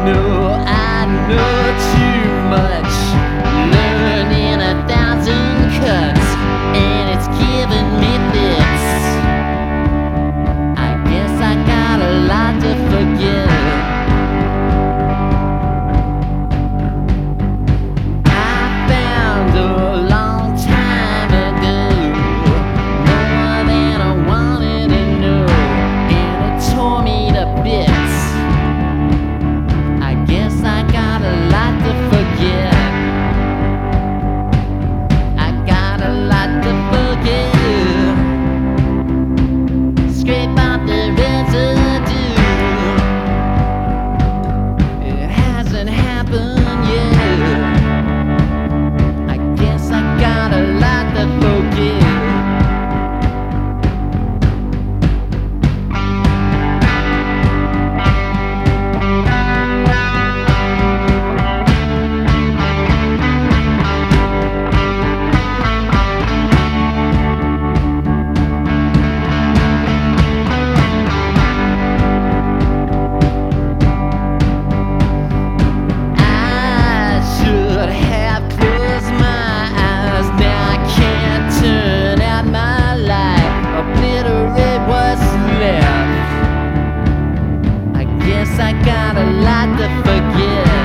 know too much, learning 1,000 cuts, and it's giving me fits. I guess I got a lot to forget. I found a long time ago more than I wanted to know, and it tore me to bits. I guess I got a lot to forget. I got a lot to forget. Scrape out the residue. It hasn't happened yet. I guess I got a lot to forget. I got a lot to forget.